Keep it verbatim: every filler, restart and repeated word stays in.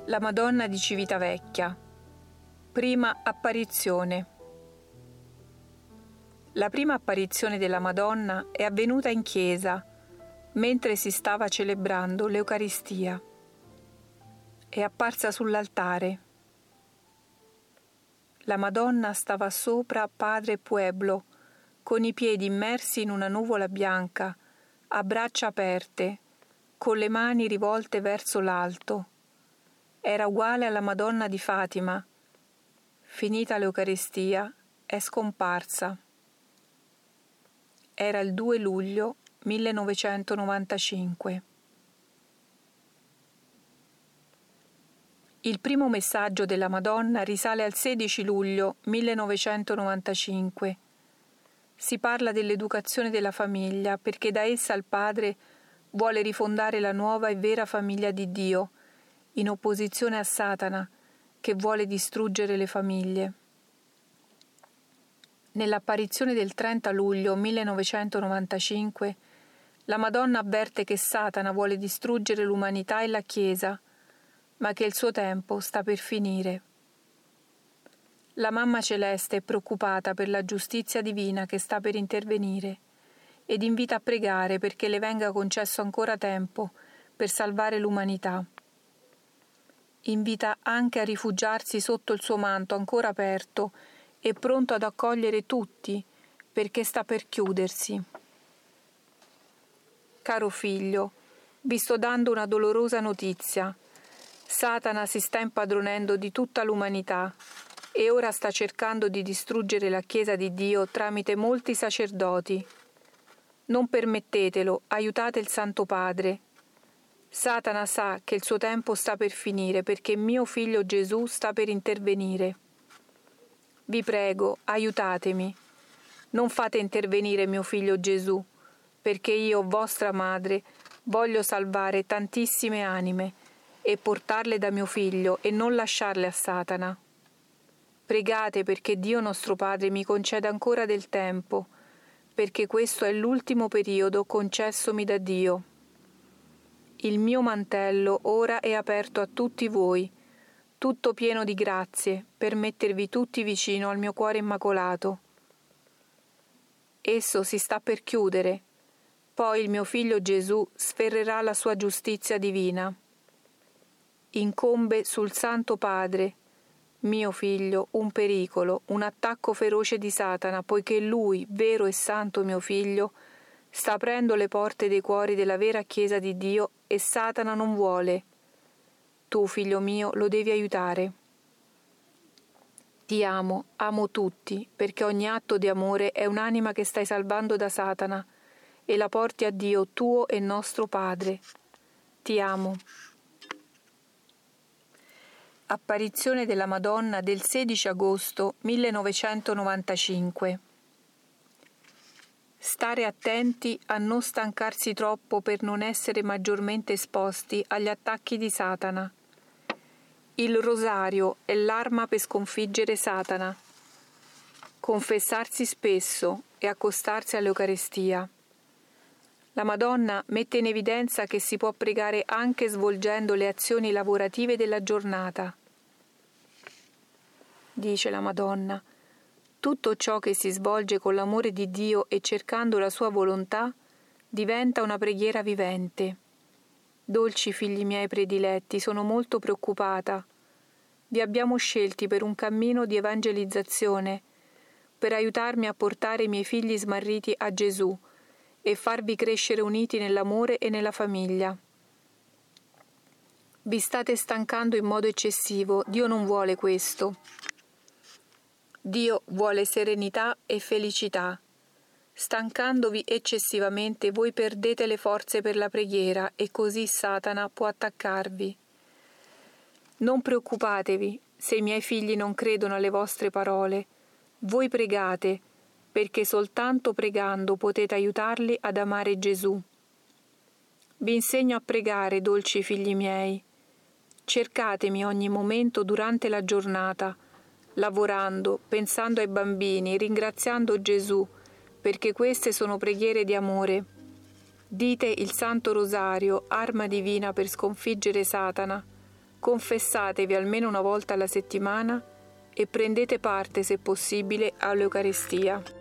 La Madonna di Civitavecchia. Prima apparizione. La prima apparizione della Madonna è avvenuta in chiesa, mentre si stava celebrando l'Eucaristia. È apparsa sull'altare. La Madonna stava sopra Padre Pueblo, con i piedi immersi in una nuvola bianca, a braccia aperte, con le mani rivolte verso l'alto. Era uguale alla Madonna di Fatima. Finita l'Eucaristia, è scomparsa. Era il due luglio millenovecentonovantacinque. Il primo messaggio della Madonna risale al sedici luglio millenovecentonovantacinque. Si parla dell'educazione della famiglia perché da essa il Padre vuole rifondare la nuova e vera famiglia di Dio, in opposizione a Satana, che vuole distruggere le famiglie. Nell'apparizione del trenta luglio millenovecentonovantacinque, la Madonna avverte che Satana vuole distruggere l'umanità e la Chiesa, ma che il suo tempo sta per finire. La Mamma Celeste è preoccupata per la giustizia divina che sta per intervenire ed invita a pregare perché le venga concesso ancora tempo per salvare l'umanità. Invita anche a rifugiarsi sotto il suo manto ancora aperto e pronto ad accogliere tutti, perché sta per chiudersi. Caro figlio, vi sto dando una dolorosa notizia. Satana si sta impadronendo di tutta l'umanità e ora sta cercando di distruggere la Chiesa di Dio tramite molti sacerdoti. Non permettetelo, aiutate il Santo Padre. Satana sa che il suo tempo sta per finire perché mio figlio Gesù sta per intervenire. Vi prego, aiutatemi. Non fate intervenire mio figlio Gesù, perché io, vostra madre, voglio salvare tantissime anime e portarle da mio figlio e non lasciarle a Satana. Pregate perché Dio nostro Padre mi conceda ancora del tempo, perché questo è l'ultimo periodo concessomi da Dio. Il mio mantello ora è aperto a tutti voi, tutto pieno di grazie, per mettervi tutti vicino al mio cuore immacolato. Esso si sta per chiudere, poi il mio figlio Gesù sferrerà la sua giustizia divina. Incombe sul Santo Padre, mio figlio, un pericolo, un attacco feroce di Satana, poiché lui, vero e santo mio figlio, sta aprendo le porte dei cuori della vera Chiesa di Dio e Satana non vuole. Tu, figlio mio, lo devi aiutare. Ti amo, amo tutti, perché ogni atto di amore è un'anima che stai salvando da Satana e la porti a Dio tuo e nostro Padre. Ti amo. Apparizione della Madonna del sedici agosto millenovecentonovantacinque. Stare attenti a non stancarsi troppo per non essere maggiormente esposti agli attacchi di Satana. Il rosario è l'arma per sconfiggere Satana. Confessarsi spesso e accostarsi all'Eucaristia. La Madonna mette in evidenza che si può pregare anche svolgendo le azioni lavorative della giornata. Dice la Madonna: tutto ciò che si svolge con l'amore di Dio e cercando la sua volontà diventa una preghiera vivente. Dolci figli miei prediletti, sono molto preoccupata. Vi abbiamo scelti per un cammino di evangelizzazione, per aiutarmi a portare i miei figli smarriti a Gesù e farvi crescere uniti nell'amore e nella famiglia. Vi state stancando in modo eccessivo, Dio non vuole questo. Dio vuole serenità e felicità. Stancandovi eccessivamente voi perdete le forze per la preghiera e così Satana può attaccarvi. Non preoccupatevi se i miei figli non credono alle vostre parole. Voi pregate, perché soltanto pregando potete aiutarli ad amare Gesù. Vi insegno a pregare, dolci figli miei. Cercatemi ogni momento durante la giornata, lavorando, pensando ai bambini, ringraziando Gesù, perché queste sono preghiere di amore. Dite il Santo Rosario, arma divina per sconfiggere Satana, confessatevi almeno una volta alla settimana e prendete parte, se possibile, all'Eucaristia.